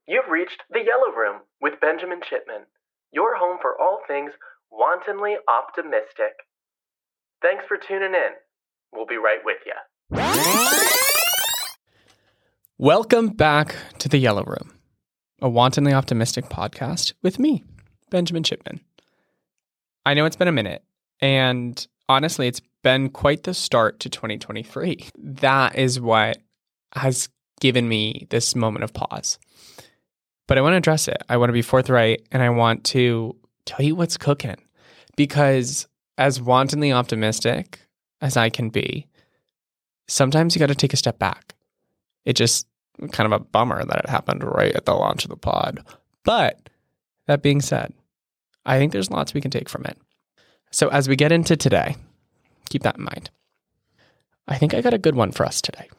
You've reached the Yellow Room with Benjamin Chipman, your home for all things wantonly optimistic. Thanks for tuning in. We'll be right with you. Welcome back to the Yellow Room, a wantonly optimistic podcast with me, Benjamin Chipman. I know it's been a minute, and honestly, it's been quite the start to 2023. That is what has given me this moment of pause. But I want to address it. I want to be forthright, and I want to tell you what's cooking. Because as wantonly optimistic as I can be, sometimes you got to take a step back. It just kind of a bummer that it happened right at the launch of the pod. But that being said, I think there's lots we can take from it. So as we get into today, keep that in mind. I think I got a good one for us today.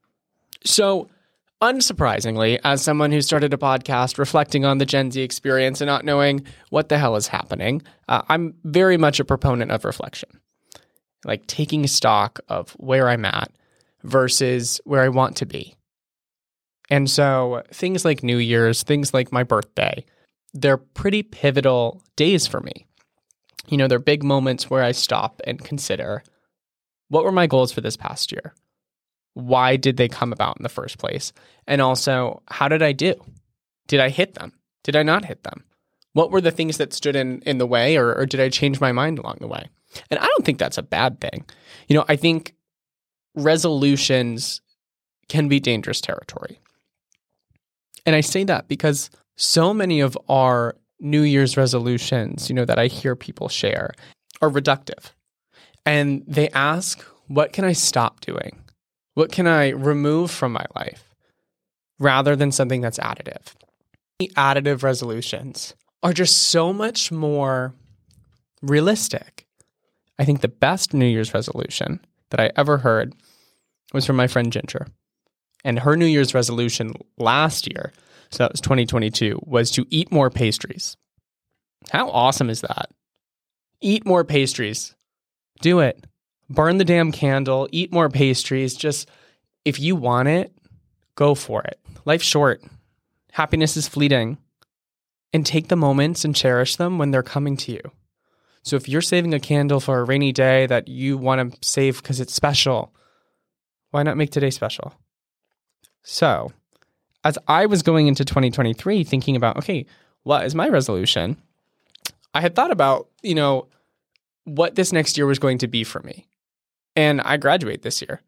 So unsurprisingly, as someone who started a podcast reflecting on the Gen Z experience and not knowing what the hell is happening, I'm very much a proponent of reflection. Like taking stock of where I'm at versus where I want to be. And so things like New Year's, things like my birthday, they're pretty pivotal days for me. You know, they're big moments where I stop and consider, what were my goals for this past year? Why did they come about in the first place? And also, how did I do? Did I hit them? Did I not hit them? What were the things that stood in the way, or did I change my mind along the way? And I don't think that's a bad thing. You know, I think resolutions can be dangerous territory. And I say that because so many of our New Year's resolutions, you know, that I hear people share are reductive. And they ask, what can I stop doing? What can I remove from my life rather than something that's additive? The additive resolutions are just so much more realistic. I think the best New Year's resolution that I ever heard was from my friend Ginger. And her New Year's resolution last year, so that was 2022, was to eat more pastries. How awesome is that? Eat more pastries. Do it. Burn the damn candle, eat more pastries. Just, if you want it, go for it. Life's short. Happiness is fleeting. And take the moments and cherish them when they're coming to you. So if you're saving a candle for a rainy day that you want to save because it's special, why not make today special? So, as I was going into 2023 thinking about, okay, what is my resolution? I had thought about, you know, what this next year was going to be for me. And I graduate this year.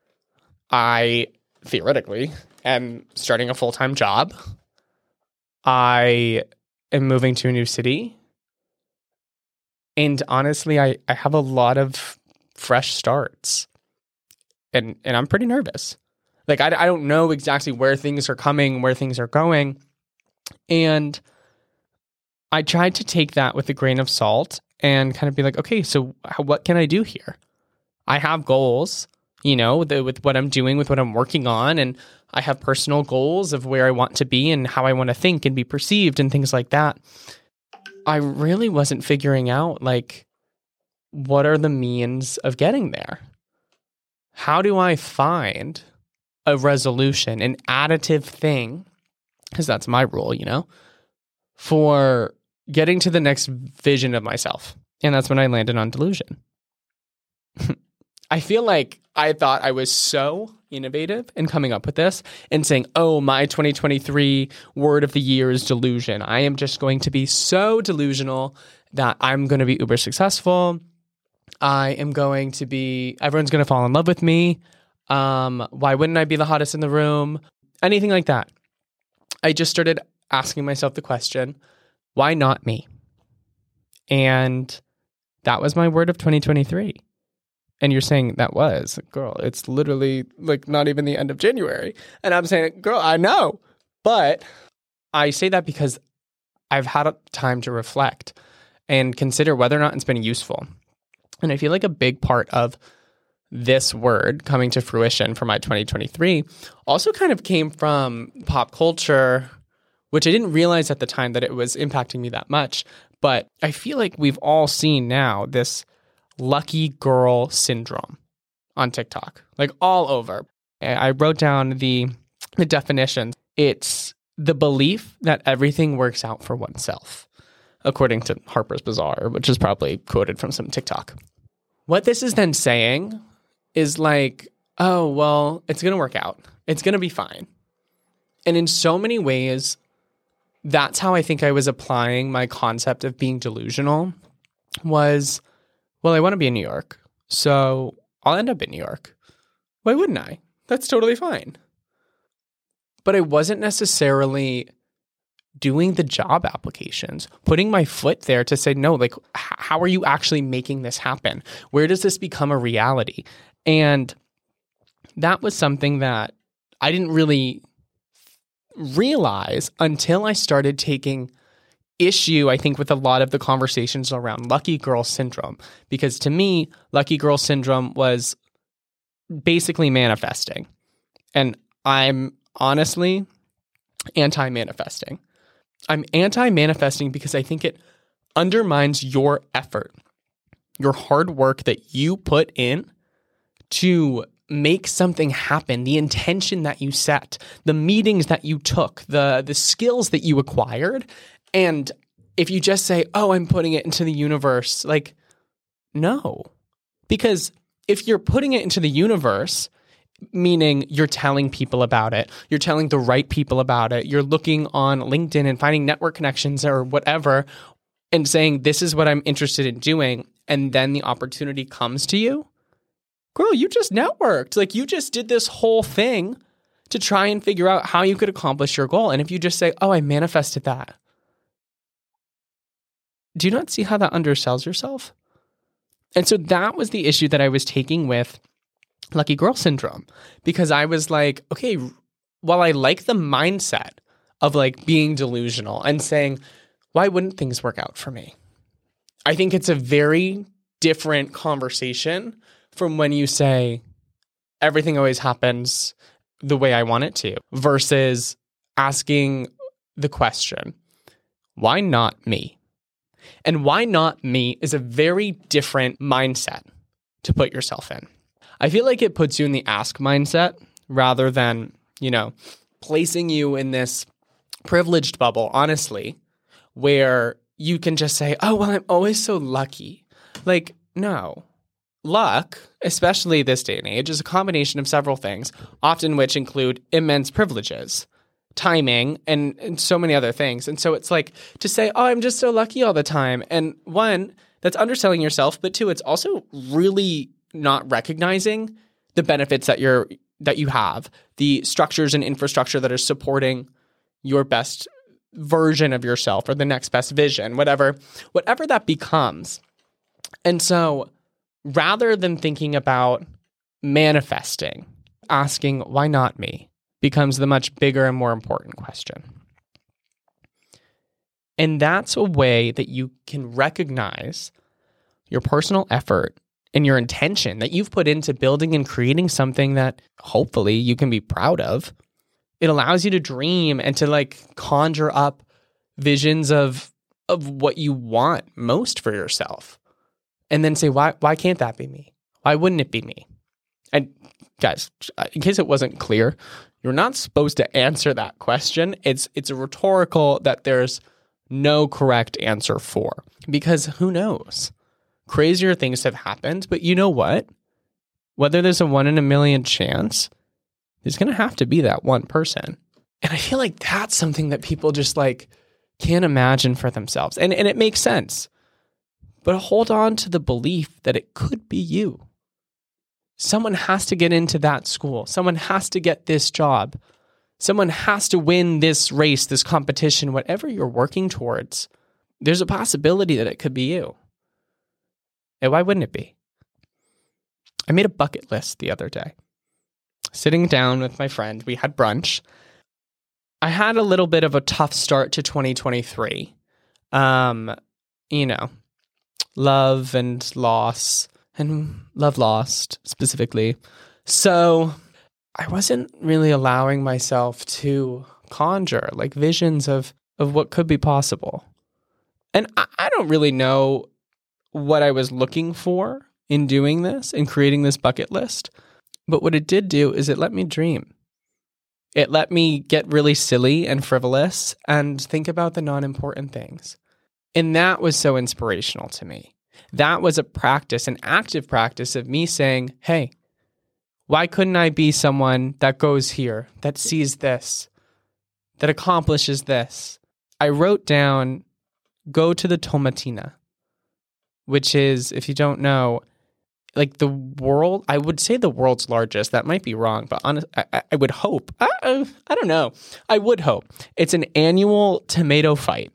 I, theoretically, am starting a full-time job. I am moving to a new city. And honestly, I have a lot of fresh starts. And I'm pretty nervous. Like, I don't know exactly where things are coming, where things are going. And I tried to take that with a grain of salt and kind of be like, okay, so what can I do here? I have goals, you know, with what I'm doing, with what I'm working on, and I have personal goals of where I want to be and how I want to think and be perceived and things like that. I really wasn't figuring out, like, what are the means of getting there? How do I find a resolution, an additive thing, because that's my rule, you know, for getting to the next vision of myself? And that's when I landed on delusion. I feel like I thought I was so innovative in coming up with this and saying, oh, my 2023 word of the year is delusion. I am just going to be so delusional that I'm going to be uber successful. Everyone's going to fall in love with me. Why wouldn't I be the hottest in the room? Anything like that. I just started asking myself the question, why not me? And that was my word of 2023. And you're saying that was, girl, it's literally like not even the end of January. And I'm saying, girl, I know. But I say that because I've had a time to reflect and consider whether or not it's been useful. And I feel like a big part of this word coming to fruition for my 2023 also kind of came from pop culture, which I didn't realize at the time that it was impacting me that much. But I feel like we've all seen now this lucky girl syndrome on TikTok, like all over. I wrote down the definition. It's the belief that everything works out for oneself, according to Harper's Bazaar, which is probably quoted from some TikTok. What this is then saying is like, oh, well, it's going to work out. It's going to be fine. And in so many ways, that's how I think I was applying my concept of being delusional was, well, I want to be in New York, so I'll end up in New York. Why wouldn't I? That's totally fine. But I wasn't necessarily doing the job applications, putting my foot there to say, no, like, how are you actually making this happen? Where does this become a reality? And that was something that I didn't really realize until I started taking issue, I think, with a lot of the conversations around lucky girl syndrome. Because to me, lucky girl syndrome was basically manifesting. And I'm honestly anti-manifesting. I'm anti-manifesting because I think it undermines your effort, your hard work that you put in to make something happen, the intention that you set, the meetings that you took, the skills that you acquired. And if you just say, oh, I'm putting it into the universe, like, no. Because if you're putting it into the universe, meaning you're telling people about it, you're telling the right people about it, you're looking on LinkedIn and finding network connections or whatever and saying, this is what I'm interested in doing, and then the opportunity comes to you, girl, you just networked. Like, you just did this whole thing to try and figure out how you could accomplish your goal. And if you just say, oh, I manifested that, do you not see how that undersells yourself? And so that was the issue that I was taking with lucky girl syndrome, because I was like, okay, while I like the mindset of like being delusional and saying, why wouldn't things work out for me? I think it's a very different conversation from when you say everything always happens the way I want it to versus asking the question, why not me? And why not me is a very different mindset to put yourself in. I feel like it puts you in the ask mindset rather than, placing you in this privileged bubble, honestly, where you can just say, oh, well, I'm always so lucky. Like, no. Luck, especially this day and age, is a combination of several things, often which include immense privileges, timing, and so many other things. And so it's like to say, oh, I'm just so lucky all the time. And one, that's underselling yourself, but two, it's also really not recognizing the benefits that you have, the structures and infrastructure that are supporting your best version of yourself or the next best vision, whatever that becomes. And so rather than thinking about manifesting, asking, why not me, becomes the much bigger and more important question. And that's a way that you can recognize your personal effort and your intention that you've put into building and creating something that hopefully you can be proud of. It allows you to dream and to like conjure up visions of what you want most for yourself. And then say, why can't that be me? Why wouldn't it be me? And guys, in case it wasn't clear, you're not supposed to answer that question. It's a rhetorical that there's no correct answer for. Because who knows? Crazier things have happened, but you know what? Whether there's a 1 in a million chance, there's going to have to be that one person. And I feel like that's something that people just like can't imagine for themselves. And it makes sense. But hold on to the belief that it could be you. Someone has to get into that school. Someone has to get this job. Someone has to win this race, this competition, whatever you're working towards. There's a possibility that it could be you. And why wouldn't it be? I made a bucket list the other day. Sitting down with my friend, we had brunch. I had a little bit of a tough start to 2023. Love and loss, and love lost specifically. So I wasn't really allowing myself to conjure like visions of what could be possible. And I don't really know what I was looking for in doing this and creating this bucket list. But what it did do is it let me dream. It let me get really silly and frivolous and think about the non-important things. And that was so inspirational to me. That was a practice, an active practice of me saying, hey, why couldn't I be someone that goes here, that sees this, that accomplishes this? I wrote down, go to the Tomatina, which is, if you don't know, like the world, I would say the world's largest. That might be wrong, but I would hope. I don't know. I would hope. It's an annual tomato fight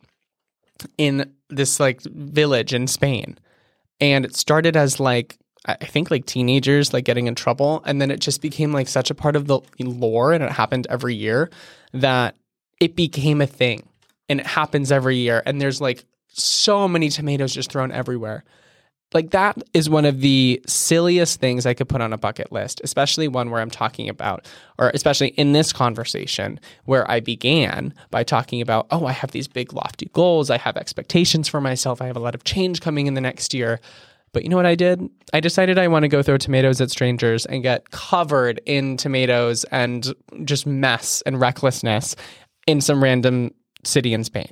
in this like village in Spain. And it started as like, I think like teenagers like getting in trouble. And then it just became like such a part of the lore, and it happened every year, that it became a thing. And it happens every year. And there's like so many tomatoes just thrown everywhere. Like that is one of the silliest things I could put on a bucket list, especially one where I'm talking about, or especially in this conversation where I began by talking about, oh, I have these big lofty goals. I have expectations for myself. I have a lot of change coming in the next year. But you know what I did? I decided I want to go throw tomatoes at strangers and get covered in tomatoes and just mess and recklessness in some random city in Spain.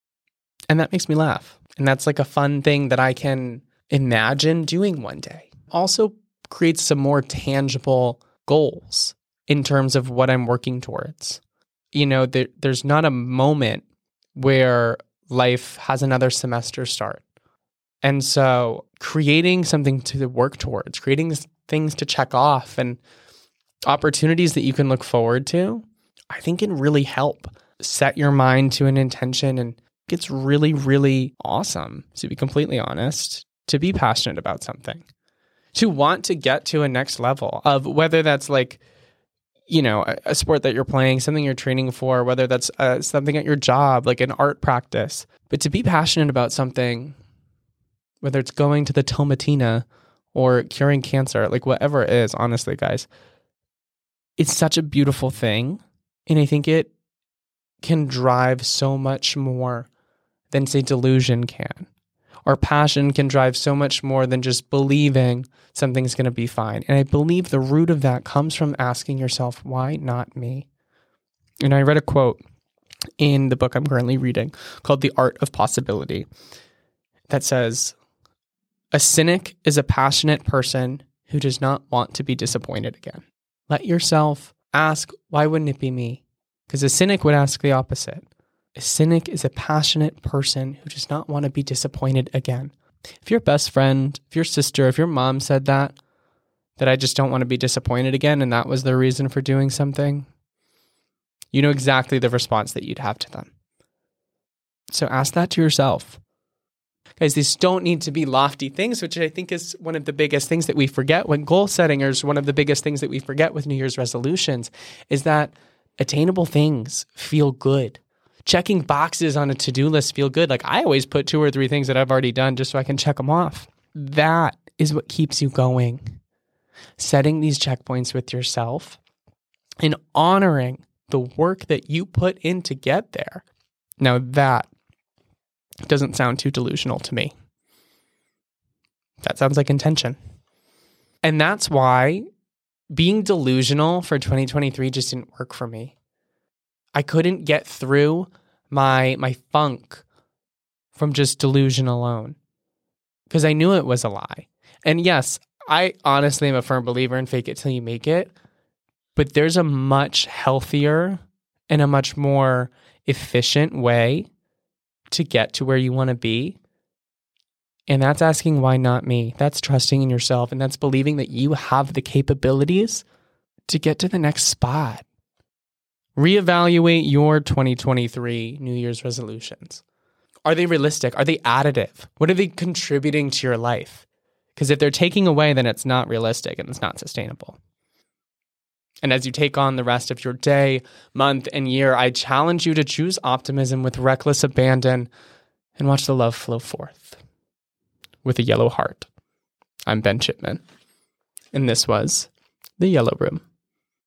And that makes me laugh. And that's like a fun thing that I can imagine doing one day. Also creates some more tangible goals in terms of what I'm working towards. You know, there's not a moment where life has another semester start. And so creating something to work towards, creating things to check off and opportunities that you can look forward to, I think can really help set your mind to an intention. And it's really, really awesome, to be completely honest, to be passionate about something, to want to get to a next level of whether that's like, you know, a sport that you're playing, something you're training for, whether that's something at your job, like an art practice, but to be passionate about something, whether it's going to the Tomatina or curing cancer, like whatever it is, honestly, guys, it's such a beautiful thing. And I think it can drive so much more than, say, delusion can. Or passion can drive so much more than just believing something's going to be fine. And I believe the root of that comes from asking yourself, why not me? And I read a quote in the book I'm currently reading called The Art of Possibility that says, a cynic is a passionate person who does not want to be disappointed again. Let yourself ask, why wouldn't it be me? Because a cynic would ask the opposite. A cynic is a passionate person who does not want to be disappointed again. If your best friend, if your sister, if your mom said that I just don't want to be disappointed again, and that was their reason for doing something, you know exactly the response that you'd have to them. So ask that to yourself. Guys, these don't need to be lofty things, which I think is one of the biggest things that we forget when goal setting, or is one of the biggest things that we forget with New Year's resolutions, is that attainable things feel good. Checking boxes on a to-do list feel good. Like I always put 2 or 3 things that I've already done just so I can check them off. That is what keeps you going. Setting these checkpoints with yourself and honoring the work that you put in to get there. Now that doesn't sound too delusional to me. That sounds like intention. And that's why being delusional for 2023 just didn't work for me. I couldn't get through my funk from just delusion alone because I knew it was a lie. And yes, I honestly am a firm believer in fake it till you make it, but there's a much healthier and a much more efficient way to get to where you want to be. And that's asking, why not me? That's trusting in yourself, and that's believing that you have the capabilities to get to the next spot. Reevaluate your 2023 New Year's resolutions. Are they realistic? Are they additive? What are they contributing to your life? Because if they're taking away, then it's not realistic and it's not sustainable. And as you take on the rest of your day, month, and year, I challenge you to choose optimism with reckless abandon and watch the love flow forth with a yellow heart. I'm Ben Chipman, and this was The Yellow Room.